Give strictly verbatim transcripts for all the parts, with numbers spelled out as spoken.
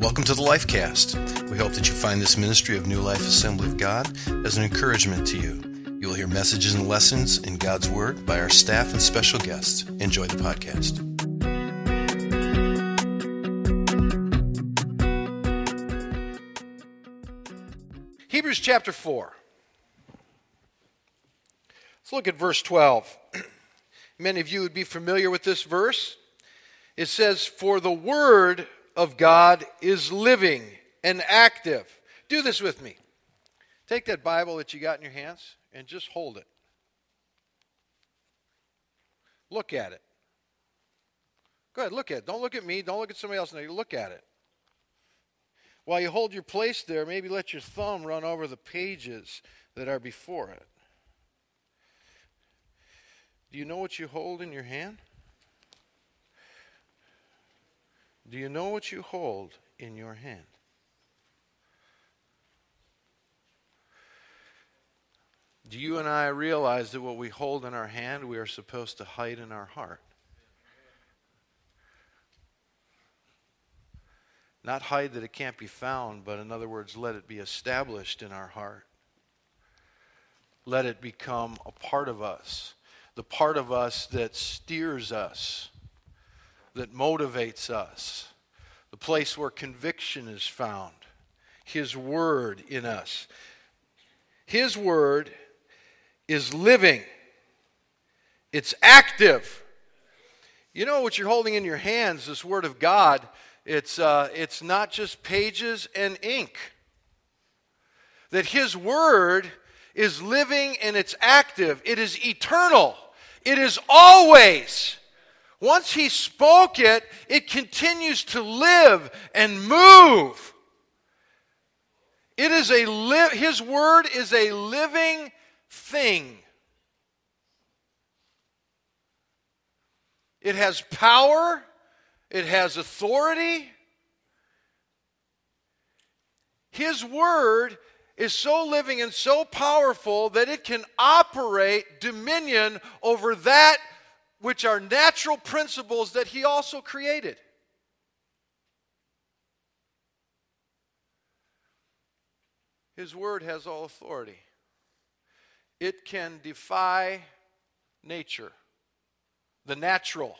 Welcome to the Lifecast. We hope that you find this ministry of New Life Assembly of God as an encouragement to you. You will hear messages and lessons in God's Word by our staff and special guests. Enjoy the podcast. Hebrews chapter four. Let's look at verse twelve. Many of you would be familiar with this verse. It says, "For the word of God is living and active." Do this with me. Take that Bible that you got in your hands and just hold it. Look at it. Go ahead, look at it. Don't look at me. Don't look at somebody else. No, you look at it. While you hold your place there, maybe let your thumb run over the pages that are before it. Do you know what you hold in your hand? Do you know what you hold in your hand? Do you and I realize that what we hold in our hand, we are supposed to hide in our heart? Not hide that it can't be found, but in other words, let it be established in our heart. Let it become a part of us. The part of us that steers us, that motivates us. The place where conviction is found. His word in us. His word is living. It's active. You know what you're holding in your hands, this word of God. It's, uh, it's not just pages and ink. That His word is living and it's active. It is eternal. It is always. Once He spoke it, it continues to live and move. It is a li- His word is a living thing. It has power. It has authority. His word is so living and so powerful that it can operate dominion over that which are natural principles that He also created. His word has all authority. It can defy nature, the natural.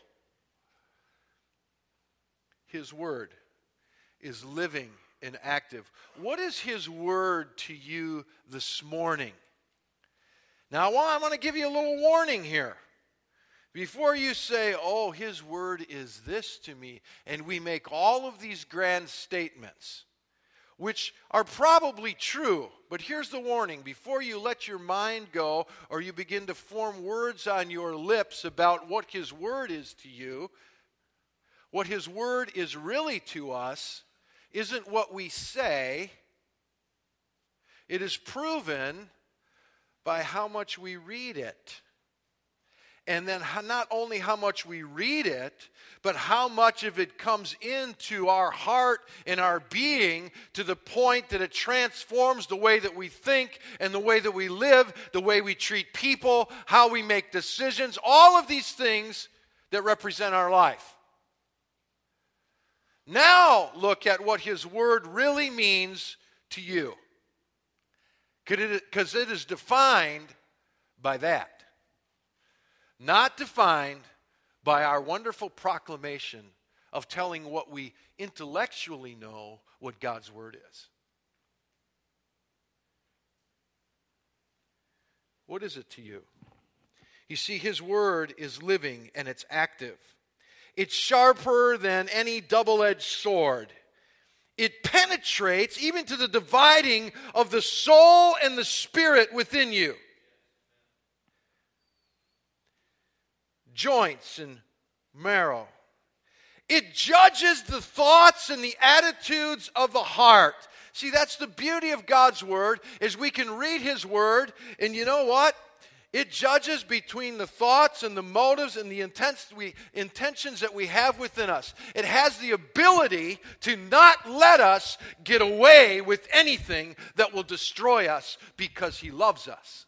His word is living and active. What is His word to you this morning? Now, I want to give you a little warning here. Before you say, oh, His word is this to me, and we make all of these grand statements, which are probably true, but here's the warning. Before you let your mind go or you begin to form words on your lips about what His word is to you, what His word is really to us isn't what we say. It is proven by how much we read it. And then not only how much we read it, but how much of it comes into our heart and our being to the point that it transforms the way that we think and the way that we live, the way we treat people, how we make decisions, all of these things that represent our life. Now look at what His word really means to you. Because it is defined by that. Not defined by our wonderful proclamation of telling what we intellectually know what God's word is. What is it to you? You see, His word is living and it's active. It's sharper than any double-edged sword. It penetrates even to the dividing of the soul and the spirit within you. Joints and marrow. It judges the thoughts and the attitudes of the heart. See, that's the beauty of God's word, is we can read His word, and you know what? It judges between the thoughts and the motives and the intents we, intentions that we have within us. It has the ability to not let us get away with anything that will destroy us because He loves us.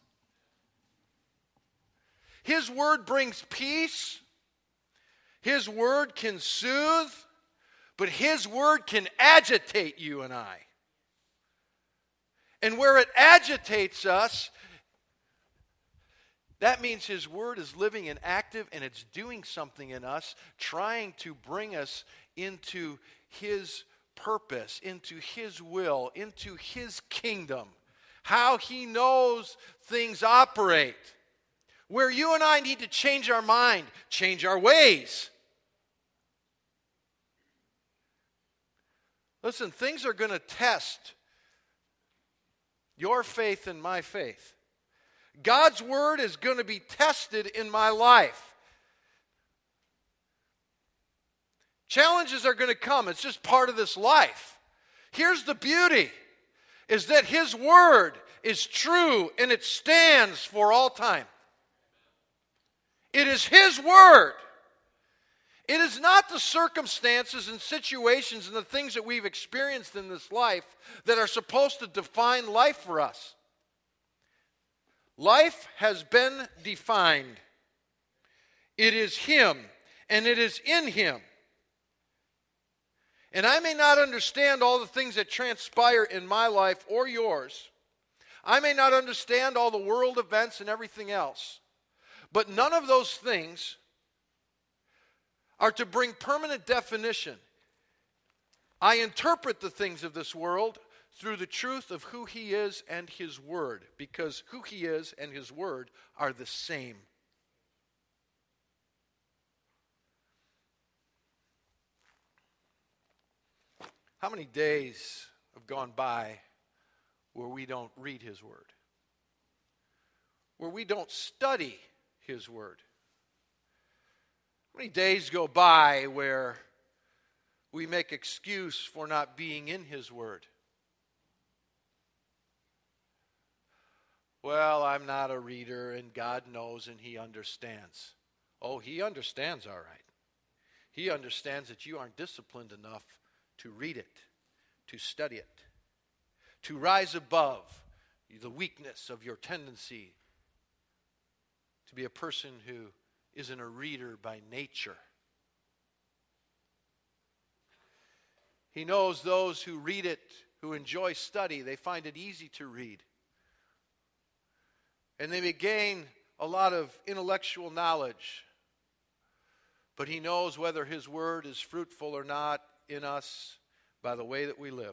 His word brings peace. His word can soothe. But His Word can agitate you and I. And where it agitates us, that means His Word is living and active, and it's doing something in us, trying to bring us into His purpose, into His will, into His kingdom. How He knows things operate. Where you and I need to change our mind, change our ways. Listen, things are going to test your faith and my faith. God's Word is going to be tested in my life. Challenges are going to come. It's just part of this life. Here's the beauty, is that His Word is true and it stands for all time. It is His Word. It is not the circumstances and situations and the things that we've experienced in this life that are supposed to define life for us. Life has been defined. It is Him, and it is in Him. And I may not understand all the things that transpire in my life or yours. I may not understand all the world events and everything else. But none of those things are to bring permanent definition. I interpret the things of this world through the truth of who He is and His Word, because who He is and His Word are the same. How many days have gone by where we don't read His Word? Where we don't study His Word? How many days go by where we make excuse for not being in His Word? Well, I'm not a reader, and God knows and He understands. Oh, He understands all right. He understands that you aren't disciplined enough to read it, to study it, to rise above the weakness of your tendency to be a person who isn't a reader by nature. He knows those who read it, who enjoy study, they find it easy to read. And they may gain a lot of intellectual knowledge. But He knows whether His Word is fruitful or not in us by the way that we live.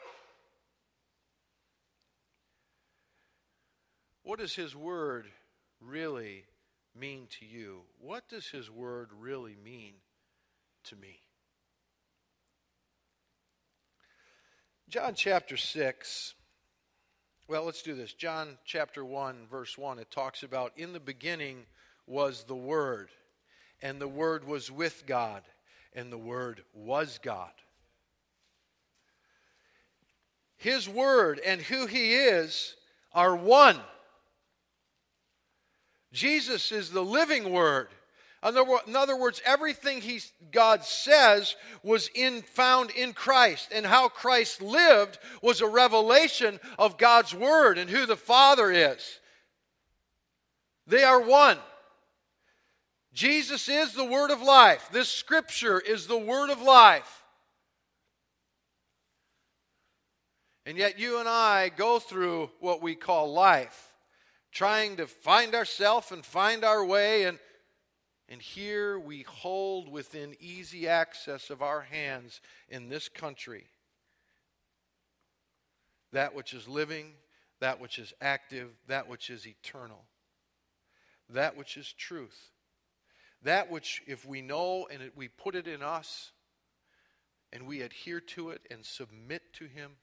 What does His Word really mean to you? What does His Word really mean to me? John chapter six. Well, let's do this. John chapter one, verse one, it talks about, in the beginning was the Word, and the Word was with God, and the Word was God. His Word and who He is are one. Jesus is the living Word. In other words, everything he, God says was in, found in Christ. And how Christ lived was a revelation of God's Word and who the Father is. They are one. Jesus is the Word of life. This Scripture is the Word of life. And yet you and I go through what we call life, trying to find ourselves and find our way. And, and here we hold within easy access of our hands in this country that which is living, that which is active, that which is eternal, that which is truth. That which, if we know and it, we put it in us and we adhere to it and submit to Him,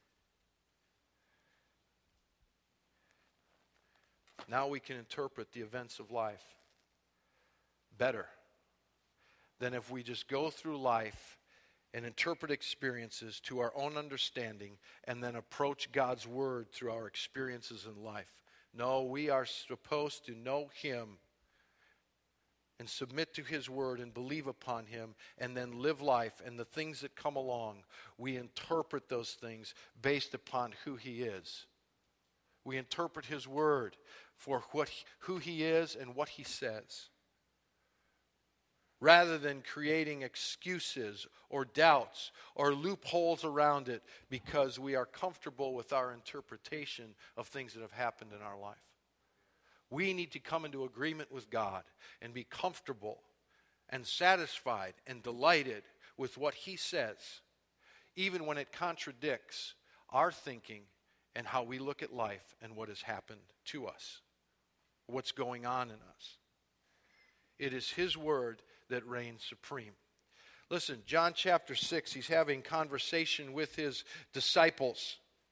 now we can interpret the events of life better than if we just go through life and interpret experiences to our own understanding and then approach God's Word through our experiences in life. No, we are supposed to know Him and submit to His Word and believe upon Him and then live life. And the things that come along, we interpret those things based upon who He is. We interpret His Word for what, who He is and what He says. rather than creating excuses or doubts or loopholes around it because we are comfortable with our interpretation of things that have happened in our life. We need to come into agreement with God and be comfortable and satisfied and delighted with what He says, even when it contradicts our thinking and how we look at life and what has happened to us, what's going on in us. It is His word that reigns supreme. Listen, John chapter six, He's having conversation with His disciples.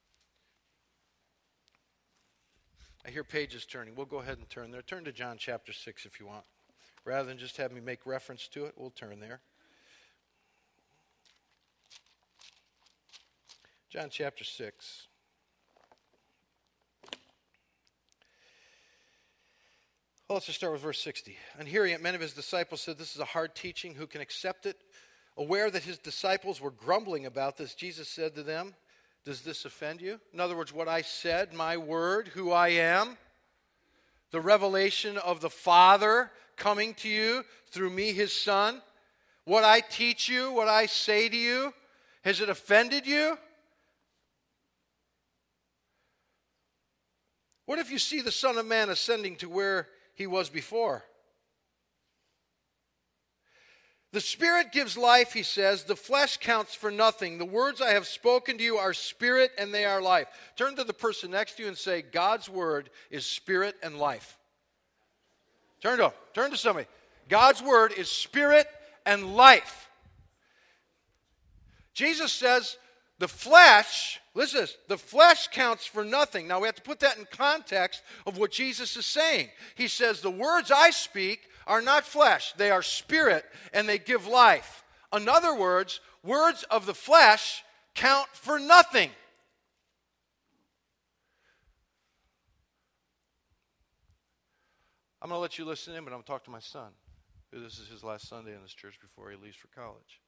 I hear pages turning. We'll go ahead and turn there. Turn to John chapter six if you want. Rather than just have me make reference to it, we'll turn there. John chapter six. Well, let's just start with verse sixty. On hearing it, many of His disciples said, "This is a hard teaching. Who can accept it?" Aware that His disciples were grumbling about this, Jesus said to them, "Does this offend you?" In other words, what I said, my word, who I am, the revelation of the Father coming to you through me, His Son, what I teach you, what I say to you, has it offended you? What if you see the Son of Man ascending to where He was before? The Spirit gives life, He says. The flesh counts for nothing. The words I have spoken to you are spirit and they are life. Turn to the person next to you and say, God's word is spirit and life. Turn to him. Turn to somebody. God's word is spirit and life. Jesus says the flesh, listen to this, the flesh counts for nothing. Now we have to put that in context of what Jesus is saying. He says the words I speak are not flesh, they are spirit and they give life. In other words, words of the flesh count for nothing. I'm going to let you listen in, but I'm going to talk to my son. This is his last Sunday in this church before he leaves for college.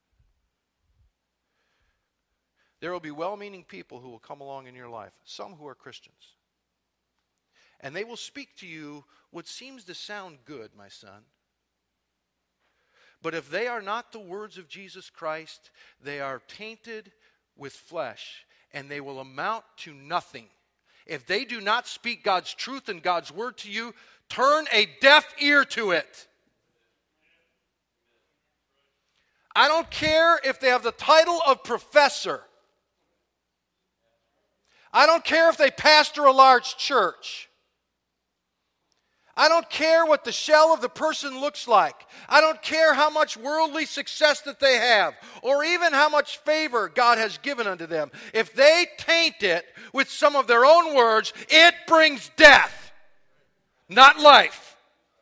There will be well-meaning people who will come along in your life, some who are Christians. And they will speak to you what seems to sound good, my son. But if they are not the words of Jesus Christ, they are tainted with flesh, and they will amount to nothing. If they do not speak God's truth and God's word to you, turn a deaf ear to it. I don't care if they have the title of professor. I don't care if they pastor a large church. I don't care what the shell of the person looks like. I don't care how much worldly success that they have, or even how much favor God has given unto them. If they taint it with some of their own words, it brings death, not life.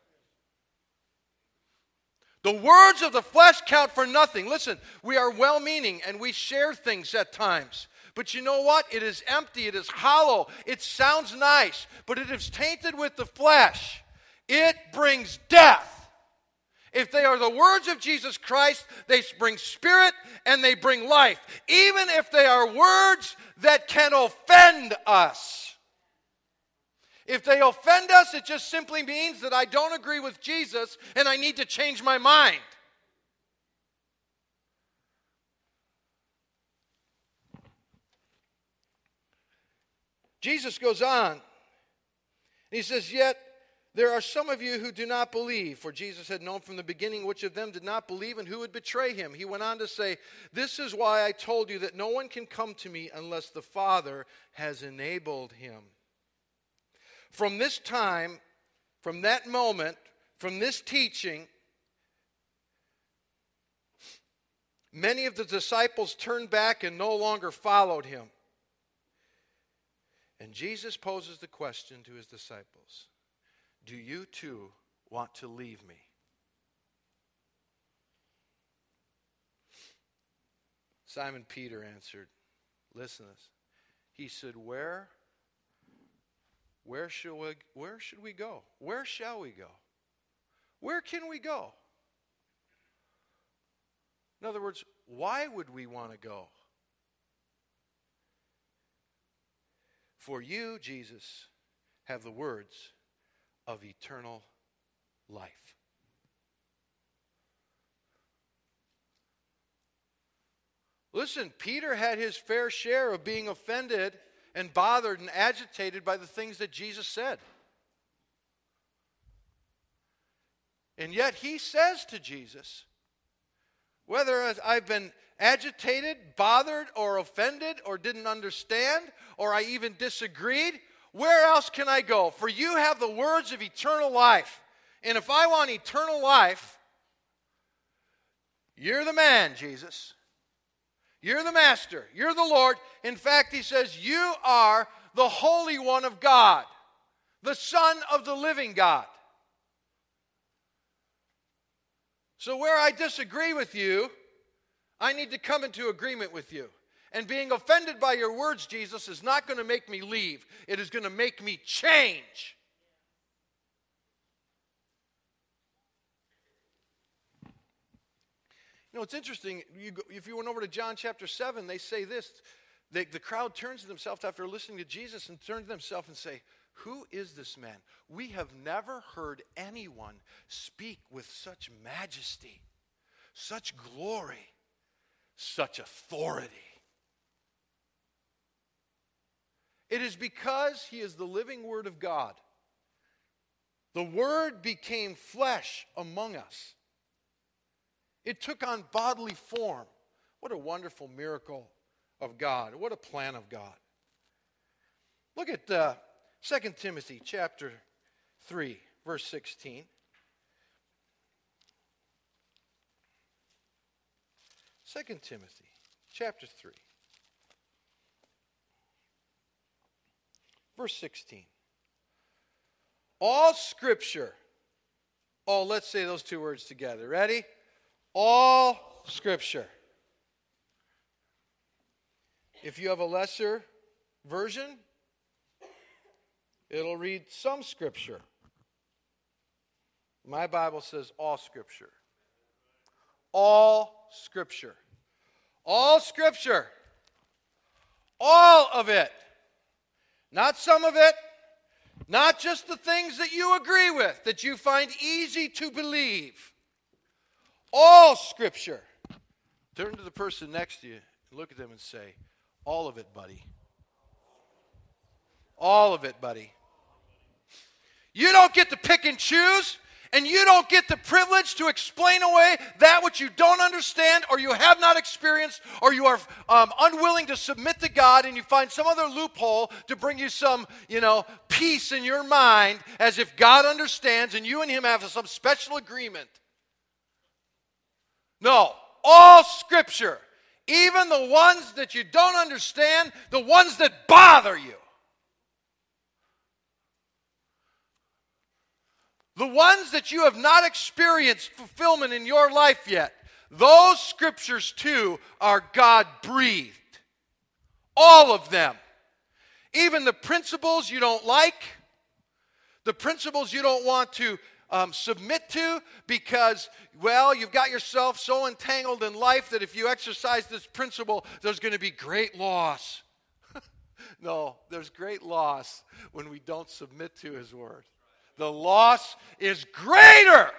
The words of the flesh count for nothing. Listen, we are well-meaning and we share things at times. But you know what? It is empty. It is hollow. It sounds nice. But it is tainted with the flesh. It brings death. If they are the words of Jesus Christ, they bring spirit and they bring life. Even if they are words that can offend us. If they offend us, it just simply means that I don't agree with Jesus and I need to change my mind. Jesus goes on. He says, yet there are some of you who do not believe. For Jesus had known from the beginning which of them did not believe and who would betray him. He went on to say, this is why I told you that no one can come to me unless the Father has enabled him. From this time, from that moment, from this teaching, many of the disciples turned back and no longer followed him. And Jesus poses the question to his disciples, do you too want to leave me? Simon Peter answered, listen to this. He said, where? Where shall we, where should we go? Where shall we go? Where can we go? In other words, why would we want to go? For you, Jesus, have the words of eternal life. Listen, Peter had his fair share of being offended and bothered and agitated by the things that Jesus said. And yet he says to Jesus, whether I've been agitated, bothered, or offended, or didn't understand, or I even disagreed, where else can I go? For you have the words of eternal life. And if I want eternal life, you're the man, Jesus. You're the master. You're the Lord. In fact, he says, you are the Holy One of God, the Son of the living God. So where I disagree with you, I need to come into agreement with you. And being offended by your words, Jesus, is not going to make me leave. It is going to make me change. You know, it's interesting. You go, if you went over to John chapter seven, they say this. They, the crowd turns to themselves after listening to Jesus and turn to themselves and say, who is this man? We have never heard anyone speak with such majesty, such glory, such authority. It is because he is the living Word of God. The Word became flesh among us. It took on bodily form. What a wonderful miracle of God. What a plan of God. Look at uh, Second Timothy chapter three, verse sixteen. Second Timothy chapter three, verse sixteen. All Scripture. Oh, let's say those two words together. Ready? All Scripture. If you have a lesser version, it'll read some Scripture. My Bible says all Scripture. All Scripture. All Scripture. All of it. Not some of it. Not just the things that you agree with, that you find easy to believe. All Scripture. Turn to the person next to you and look at them and say, all of it, buddy. All of it, buddy. You don't get to pick and choose, and you don't get the privilege to explain away that which you don't understand or you have not experienced or you are um, unwilling to submit to God, and you find some other loophole to bring you some, you know, peace in your mind as if God understands and you and him have some special agreement. No, all Scripture, even the ones that you don't understand, the ones that bother you, the ones that you have not experienced fulfillment in your life yet, those Scriptures too are God-breathed. All of them. Even the principles you don't like, the principles you don't want to Um, submit to because, well, you've got yourself so entangled in life that if you exercise this principle, there's going to be great loss. No, there's great loss when we don't submit to his word. The loss is greater.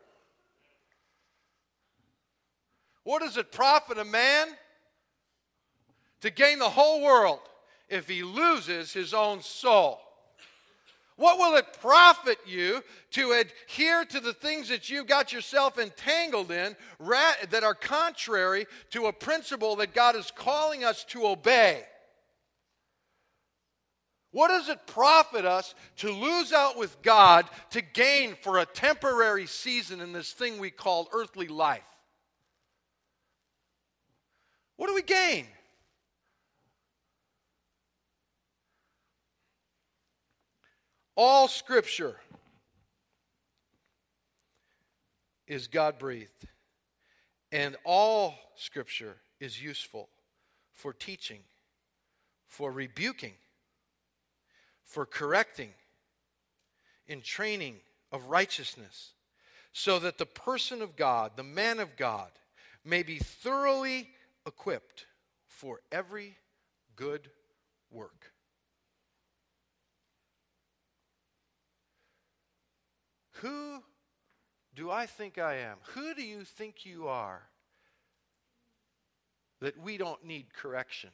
What does it profit a man to gain the whole world if he loses his own soul? What will it profit you to adhere to the things that you've got yourself entangled in that are contrary to a principle that God is calling us to obey? What does it profit us to lose out with God to gain for a temporary season in this thing we call earthly life? What do we gain? All Scripture is God-breathed, and all Scripture is useful for teaching, for rebuking, for correcting, in training of righteousness, so that the person of God, the man of God, may be thoroughly equipped for every good work. Who do I think I am? Who do you think you are that we don't need correction?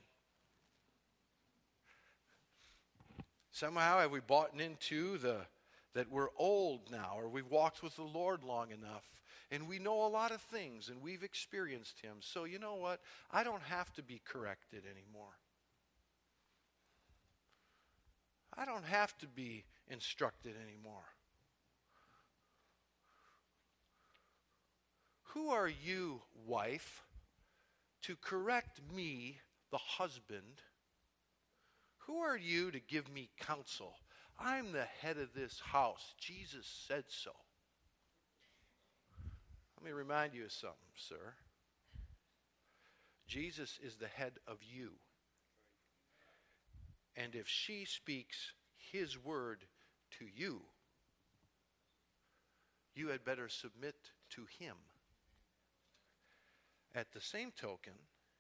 Somehow have we bought into the that we're old now, or we've walked with the Lord long enough, and we know a lot of things, and we've experienced Him. So you know what? I don't have to be corrected anymore. I don't have to be instructed anymore. Who are you, wife, to correct me, the husband? Who are you to give me counsel? I'm the head of this house. Jesus said so. Let me remind you of something, sir. Jesus is the head of you. And if she speaks His word to you, you had better submit to Him. At the same token,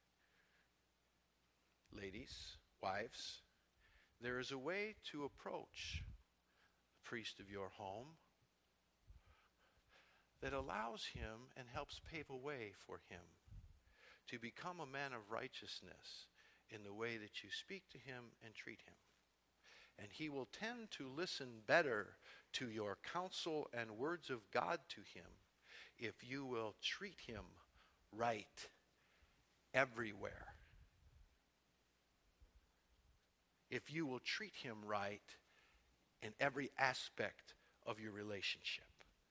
ladies, wives, there is a way to approach the priest of your home that allows him and helps pave a way for him to become a man of righteousness in the way that you speak to him and treat him. And he will tend to listen better to your counsel and words of God to him if you will treat him right everywhere. If you will treat him right in every aspect of your relationship.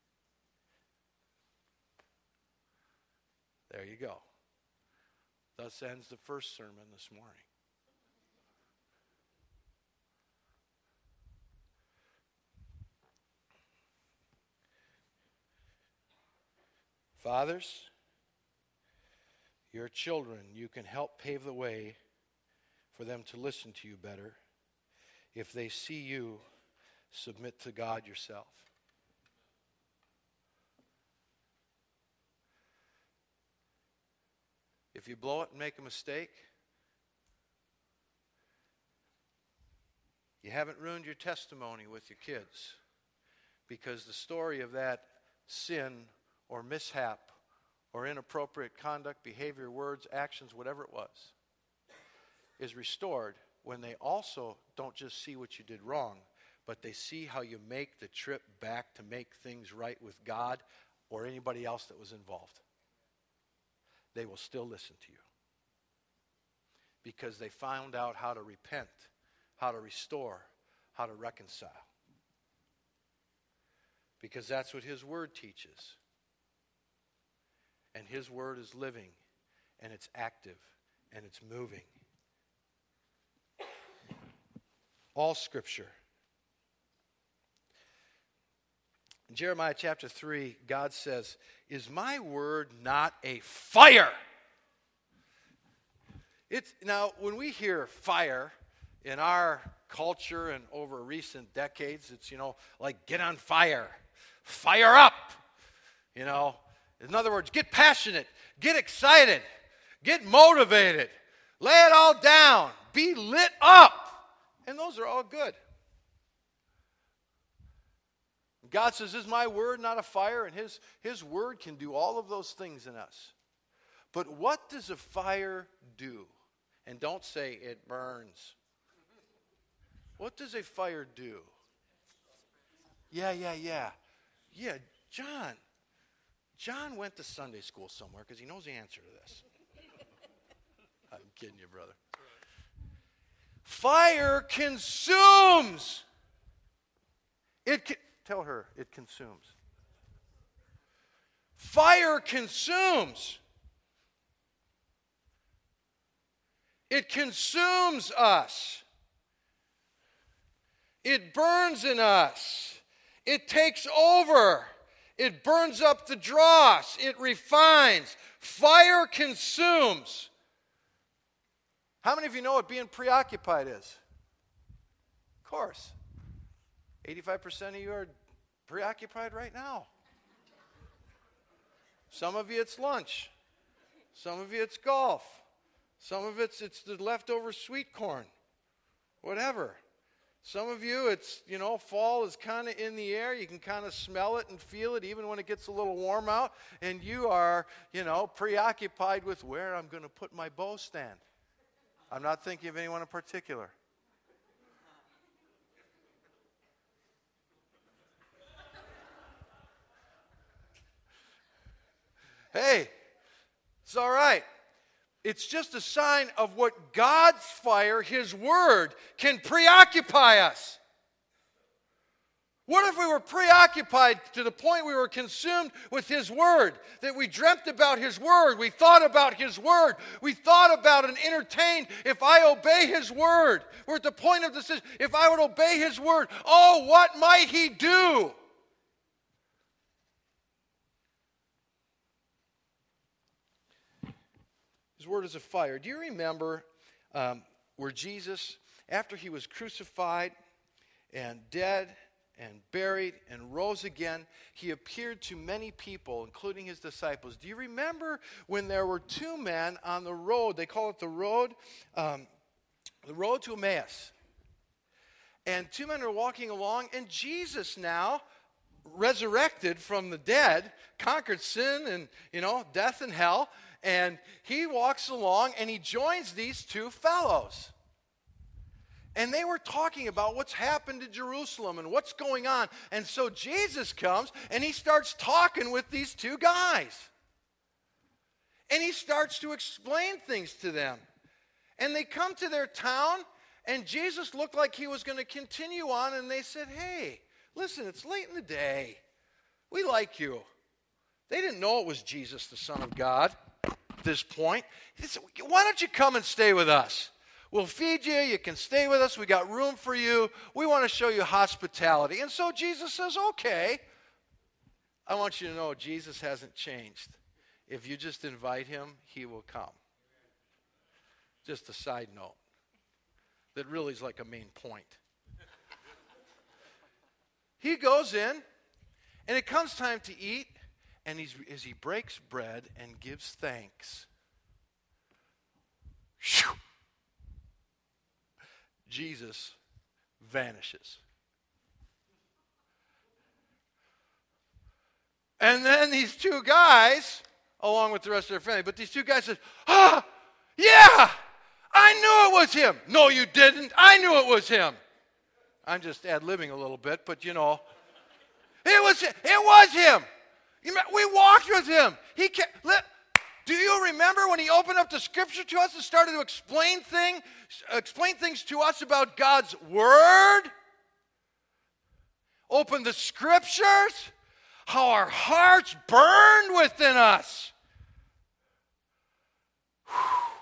There you go. Thus ends the first sermon this morning. Fathers, your children, you can help pave the way for them to listen to you better if they see you submit to God yourself. If you blow it and make a mistake, you haven't ruined your testimony with your kids, because the story of that sin or mishap or inappropriate conduct, behavior, words, actions, whatever it was, is restored when they also don't just see what you did wrong, but they see how you make the trip back to make things right with God or anybody else that was involved. They will still listen to you because they found out how to repent, how to restore, how to reconcile. Because that's what His Word teaches. And His Word is living, and it's active, and it's moving. All Scripture. In Jeremiah chapter three, God says, "Is my word not a fire?" It's, now, when we hear fire in our culture and over recent decades, it's, you know, like get on fire. Fire up. You know, in other words, get passionate, get excited, get motivated, lay it all down, be lit up. And those are all good. God says, "Is my word not a fire?" And his, his word can do all of those things in us. But what does a fire do? And don't say it burns. What does a fire do? Yeah, yeah, yeah. Yeah, John. John went to Sunday school somewhere because he knows the answer to this. I'm kidding you, brother. Fire consumes. It can, tell her it consumes. Fire consumes. It consumes us. It burns in us. It takes over. It burns up the dross. It refines. Fire consumes. How many of you know what being preoccupied is? Of course. eighty-five percent of you are preoccupied right now. Some of you it's lunch. Some of you it's golf. Some of it's it's the leftover sweet corn. Whatever. Some of you, it's, you know, fall is kind of in the air. You can kind of smell it and feel it even when it gets a little warm out. And you are, you know, preoccupied with where I'm going to put my bow stand. I'm not thinking of anyone in particular. Hey, it's all right. It's just a sign of what God's fire, His Word, can preoccupy us. What if we were preoccupied to the point we were consumed with His Word, that we dreamt about His Word, we thought about His Word, we thought about and entertained, if I obey His Word, we're at the point of decision, if I would obey His Word, oh, what might He do? His Word is a fire. Do you remember um, where Jesus, after He was crucified and dead and buried and rose again, He appeared to many people, including His disciples. Do you remember when there were two men on the road? They call it the road, um, the road to Emmaus. And two men are walking along, and Jesus now, resurrected from the dead, conquered sin and, you know, death and hell. And He walks along and He joins these two fellows. And they were talking about what's happened to Jerusalem and what's going on. And so Jesus comes and He starts talking with these two guys. And He starts to explain things to them. And they come to their town, and Jesus looked like He was going to continue on. And they said, hey, listen, it's late in the day. We like you. They didn't know it was Jesus, the Son of God. This point, he said, why don't you come and stay with us? We'll feed you. You can stay with us. We got room for you. We want to show you hospitality. And so Jesus says, okay. I want you to know Jesus hasn't changed. If you just invite Him, He will come. Just a side note that really is like a main point. He goes in, and it comes time to eat. And he's, as He breaks bread and gives thanks, whew, Jesus vanishes. And then these two guys, along with the rest of their family, but these two guys said, ah, yeah, I knew it was Him. No, you didn't. I knew it was Him. I'm just ad-libbing a little bit, but you know, it was, it was Him. We walked with Him. He kept, let, do you remember when He opened up the Scripture to us and started to explain, thing, explain things to us about God's Word? Open the Scriptures? How our hearts burned within us. Whew.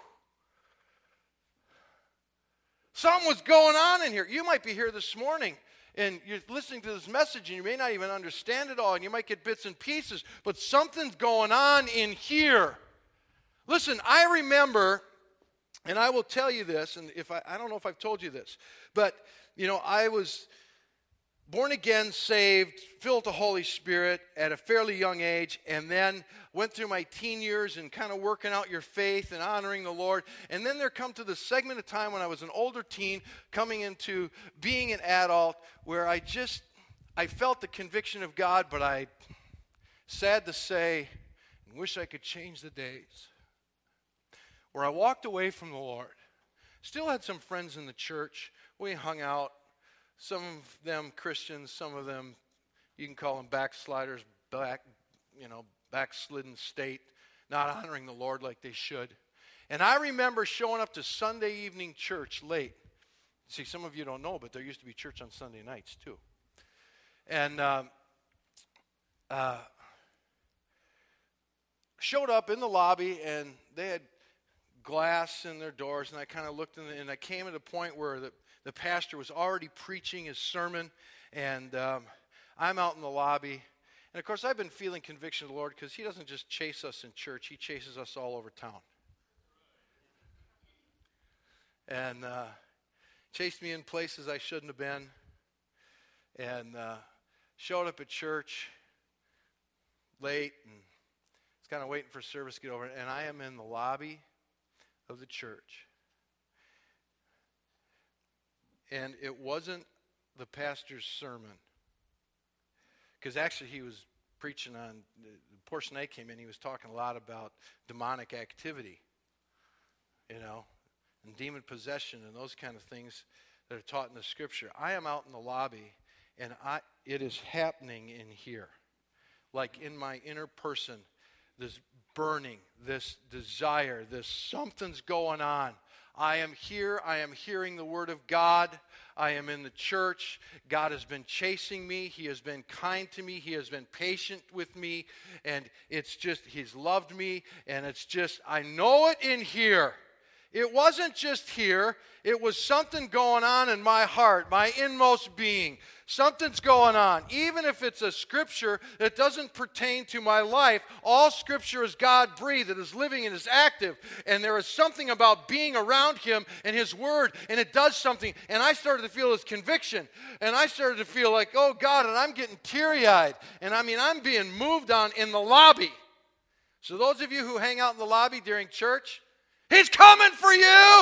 Something was going on in here. You might be here this morning, and you're listening to this message, and you may not even understand it all, and you might get bits and pieces, but something's going on in here. Listen, I remember, and I will tell you this, and if I, I don't know if I've told you this, but, you know, I was born again, saved, filled with the Holy Spirit at a fairly young age, and then went through my teen years and kind of working out your faith and honoring the Lord. And then there come to the segment of time when I was an older teen, coming into being an adult, where I just, I felt the conviction of God, but I, sad to say, and wish I could change the days, where I walked away from the Lord. Still had some friends in the church. We hung out. Some of them Christians, some of them, you can call them backsliders, back, you know, backslidden state, not honoring the Lord like they should. And I remember showing up to Sunday evening church late. See, some of you don't know, but there used to be church on Sunday nights too. And um, uh, showed up in the lobby, and they had glass in their doors, and I kind of looked in, the, and I came at a point where the The pastor was already preaching his sermon, and um, I'm out in the lobby. And, of course, I've been feeling conviction of the Lord because He doesn't just chase us in church. He chases us all over town. And uh, chased me in places I shouldn't have been. And uh, showed up at church late and was kind of waiting for service to get over. And I am in the lobby of the church. And it wasn't the pastor's sermon. Because actually he was preaching on, the portion I came in, he was talking a lot about demonic activity, you know, and demon possession and those kind of things that are taught in the Scripture. I am out in the lobby, and I it is happening in here. Like in my inner person, this burning, this desire, this something's going on. I am here, I am hearing the Word of God. I am in the church. God has been chasing me. He has been kind to me. He has been patient with me. And it's just, He's loved me. And it's just, I know it in here. It wasn't just here. It was something going on in my heart, my inmost being. Something's going on. Even if it's a scripture that doesn't pertain to my life, all scripture is God-breathed. It is living and is active. And there is something about being around Him and His Word, and it does something. And I started to feel His conviction. And I started to feel like, oh God, and I'm getting teary-eyed. And I mean, I'm being moved on in the lobby. So those of you who hang out in the lobby during church, He's coming for you!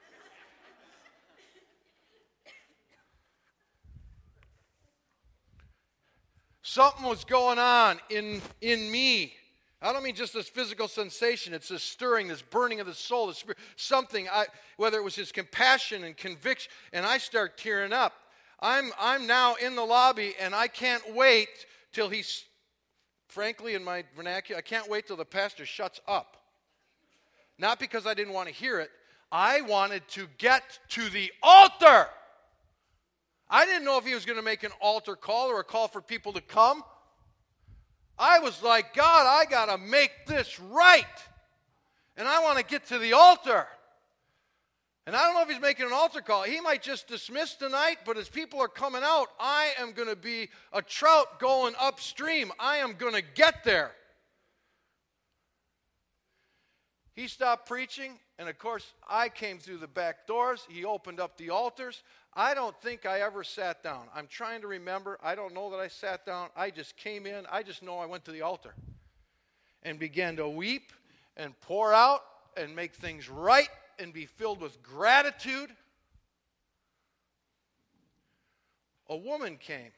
Something was going on in, in me. I don't mean just this physical sensation. It's this stirring, this burning of the soul, this spirit, something, I, whether it was His compassion and conviction, and I start tearing up. I'm, I'm now in the lobby, and I can't wait till he's, frankly, in my vernacular, I can't wait till the pastor shuts up. Not because I didn't want to hear it. I wanted to get to the altar. I didn't know if he was going to make an altar call or a call for people to come. I was like, God, I got to make this right. And I want to get to the altar. And I don't know if he's making an altar call. He might just dismiss tonight, but as people are coming out, I am going to be a trout going upstream. I am going to get there. He stopped preaching, and of course, I came through the back doors. He opened up the altars. I don't think I ever sat down. I'm trying to remember. I don't know that I sat down. I just came in. I just know I went to the altar and began to weep and pour out and make things right and be filled with gratitude. A woman came.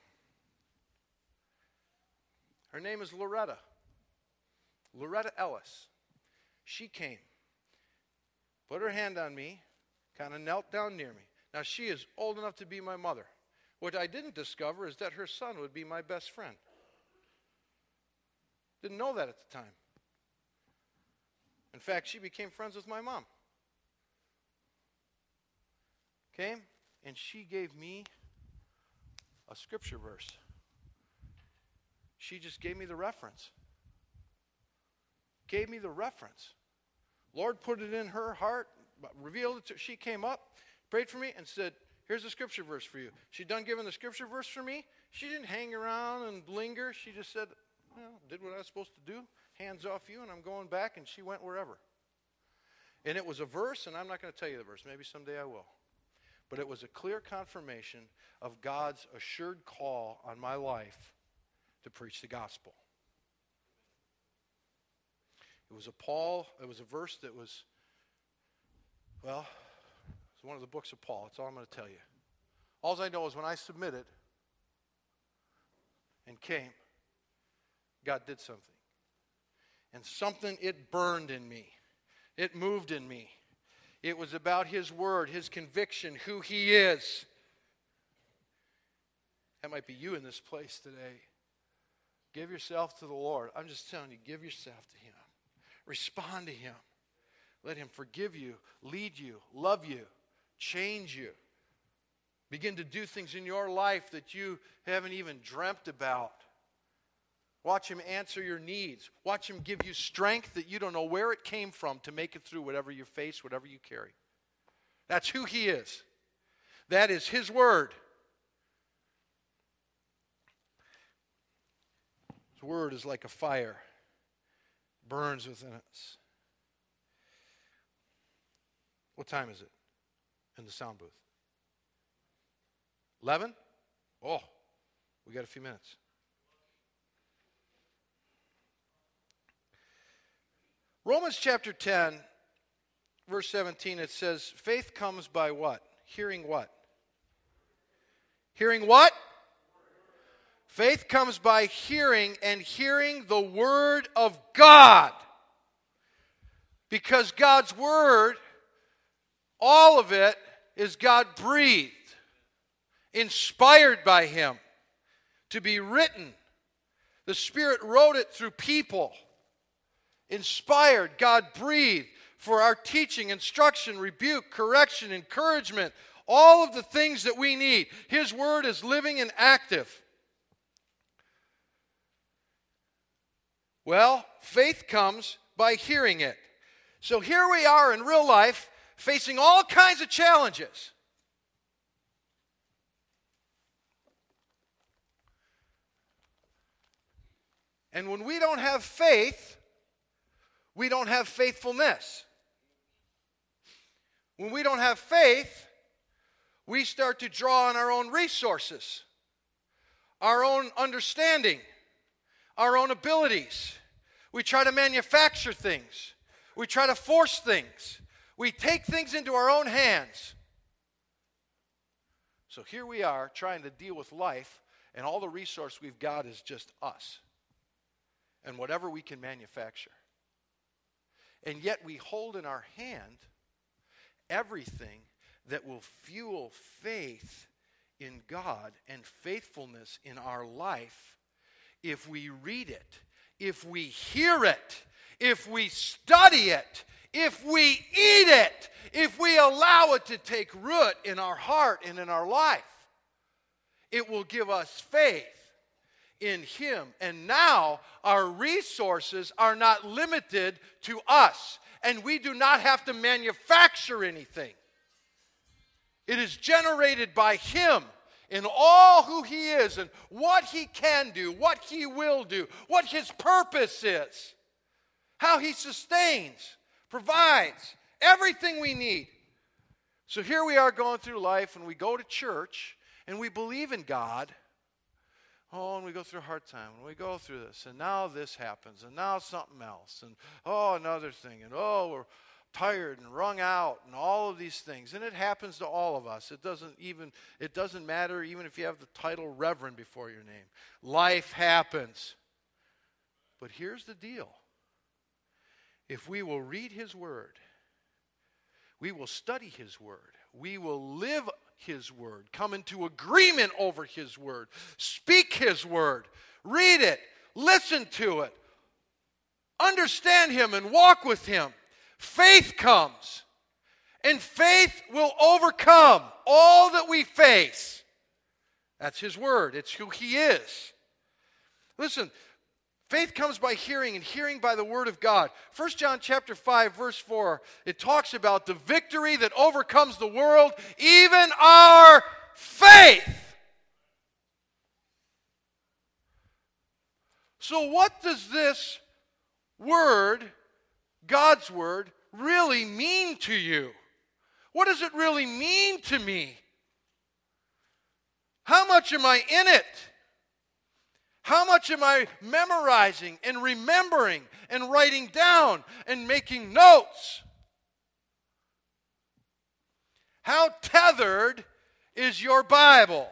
Her name is Loretta. Loretta Ellis. She came, put her hand on me, kind of knelt down near me. Now, she is old enough to be my mother. What I didn't discover is that her son would be my best friend. Didn't know that at the time. In fact, she became friends with my mom. Came, and she gave me a scripture verse. She just gave me the reference. Gave me the reference. Lord put it in her heart, revealed it to her. She came up, prayed for me, and said, here's a scripture verse for you. She done giving the scripture verse for me. She didn't hang around and linger. She just said, well, did what I was supposed to do. Hands off you, and I'm going back, and she went wherever. And it was a verse, and I'm not going to tell you the verse. Maybe someday I will. But it was a clear confirmation of God's assured call on my life to preach the gospel. It was a Paul, it was a verse that was, well, it was one of the books of Paul. That's all I'm going to tell you. All I know is when I submitted and came, God did something. And something, it burned in me. It moved in me. It was about His word, His conviction, who He is. That might be you in this place today. Give yourself to the Lord. I'm just telling you, give yourself to Him. Respond to Him. Let Him forgive you, lead you, love you, change you. Begin to do things in your life that you haven't even dreamt about. Watch Him answer your needs. Watch Him give you strength that you don't know where it came from to make it through whatever you face, whatever you carry. That's who He is. That is His word. His word is like a fire. Burns within us. What time is it in the sound booth? eleven? Oh, we got a few minutes. Romans chapter ten, verse seventeen, it says, faith comes by what? Hearing what? Hearing what? Faith comes by hearing, and hearing the Word of God. Because God's Word, all of it, is God-breathed, inspired by Him to be written. The Spirit wrote it through people. Inspired, God-breathed for our teaching, instruction, rebuke, correction, encouragement, all of the things that we need. His Word is living and active. Well, faith comes by hearing it. So here we are in real life, facing all kinds of challenges. And when we don't have faith, we don't have faithfulness. When we don't have faith, we start to draw on our own resources, our own understanding, our own abilities. We try to manufacture things. We try to force things. We take things into our own hands. So here we are trying to deal with life, and all the resource we've got is just us and whatever we can manufacture. And yet we hold in our hand everything that will fuel faith in God and faithfulness in our life if we read it, if we hear it, if we study it, if we eat it, if we allow it to take root in our heart and in our life. It will give us faith in Him. And now our resources are not limited to us, and we do not have to manufacture anything. It is generated by Him in all who He is and what He can do, what He will do, what His purpose is, how He sustains, provides everything we need. So here we are going through life, and we go to church, and we believe in God. Oh, and we go through a hard time, and we go through this, and now this happens, and now something else, and oh, another thing, and oh, we're tired and wrung out, and all of these things. And it happens to all of us. It doesn't even, it doesn't matter even if you have the title Reverend before your name. Life happens. But here's the deal. If we will read His Word, we will study His Word, we will live His Word, come into agreement over His Word, speak His Word, read it, listen to it, understand Him and walk with Him, faith comes. And faith will overcome all that we face. That's His Word. It's who He is. Listen, faith comes by hearing, and hearing by the Word of God. First John chapter five, verse four, it talks about the victory that overcomes the world, even our faith. So what does this Word, God's Word, really mean to you? What does it really mean to me? How much am I in it? How much am I memorizing and remembering and writing down and making notes? How tethered is your Bible?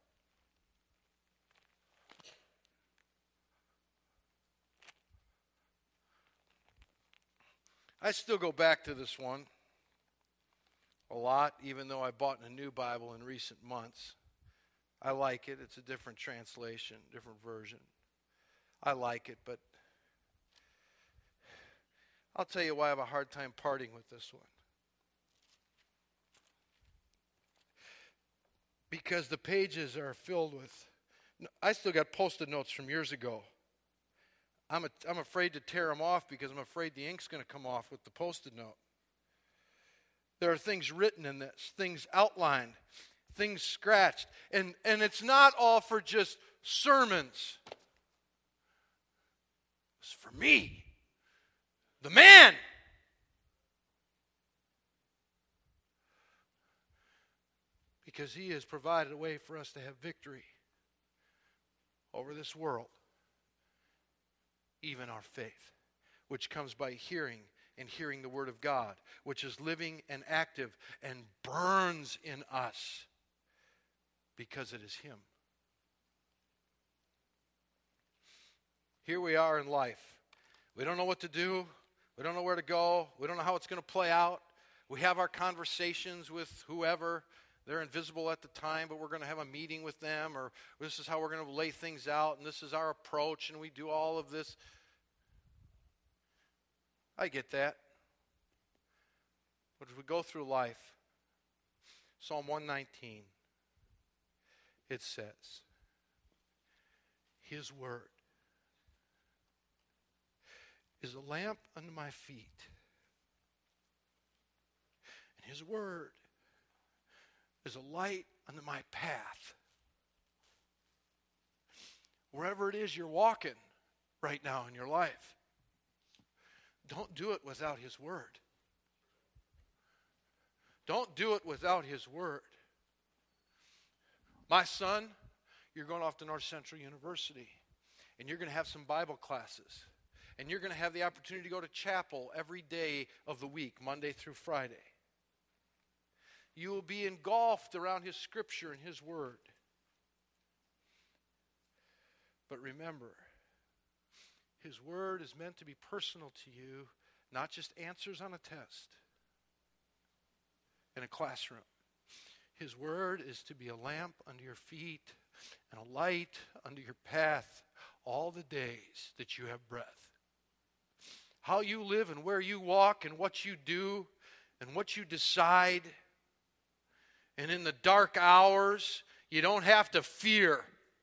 I still go back to this one a lot, even though I bought a new Bible in recent months. I like it. It's a different translation, different version. I like it, but I'll tell you why I have a hard time parting with this one. Because the pages are filled with, I still got Post-it notes from years ago. I'm, a, I'm afraid to tear them off because I'm afraid the ink's going to come off with the Post-it note. There are things written in this, things outlined, things scratched. And, and it's not all for just sermons. It's for me, the man. Because He has provided a way for us to have victory over this world. Even our faith, which comes by hearing and hearing the Word of God, which is living and active and burns in us. because it is him. Here we are in life. We don't know what to do. We don't know where to go. We don't know how it's going to play out. We have our conversations with whoever. They're invisible at the time, but we're going to have a meeting with them, or this is how we're going to lay things out, and this is our approach, and we do all of this. I get that. But as we go through life, Psalm one nineteen, it says, his word is a lamp unto my feet, and his word is a light unto my path. Wherever it is you're walking right now in your life, don't do it without his word. Don't do it without his word. My son, you're going off to North Central University, and you're going to have some Bible classes, and you're going to have the opportunity to go to chapel every day of the week, Monday through Friday. You will be engulfed around his scripture and his word. But remember, his word is meant to be personal to you, not just answers on a test in a classroom. His word is to be a lamp under your feet and a light under your path all the days that you have breath. How you live and where you walk and what you do and what you decide. And in the dark hours, you don't have to fear.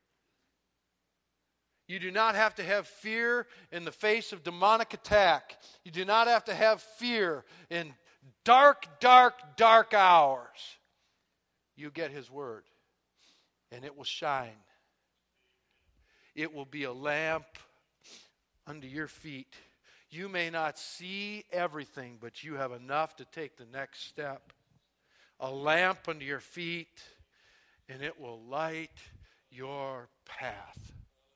You do not have to have fear in the face of demonic attack. You do not have to have fear in dark, dark, dark hours. You get his word, and it will shine. It will be a lamp under your feet. You may not see everything, but you have enough to take the next step. A lamp under your feet, and it will light your path.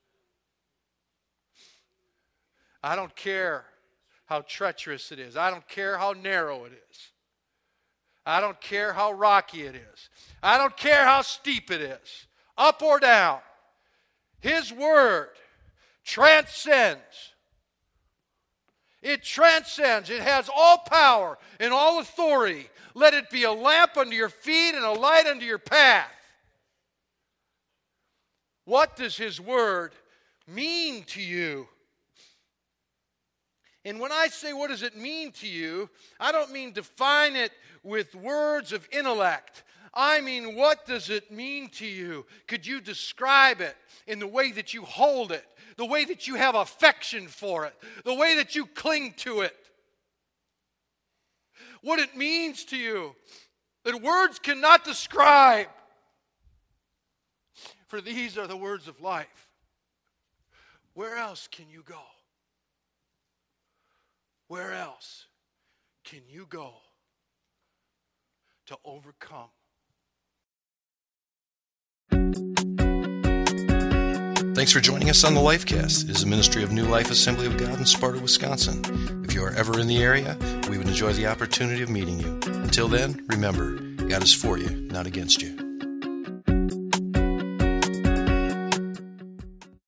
I don't care how treacherous it is. I don't care how narrow it is. I don't care how rocky it is. I don't care how steep it is, up or down. His word transcends. It transcends. It has all power and all authority. Let it be a lamp under your feet and a light under your path. What does his word mean to you? And when I say what does it mean to you, I don't mean define it with words of intellect. I mean, what does it mean to you? Could you describe it in the way that you hold it, the way that you have affection for it, the way that you cling to it? What it means to you that words cannot describe. For these are the words of life. Where else can you go? Where else can you go to overcome? Thanks for joining us on the Lifecast. It is a ministry of New Life Assembly of God in Sparta, Wisconsin. If you are ever in the area, we would enjoy the opportunity of meeting you. Until then, remember, God is for you, not against you.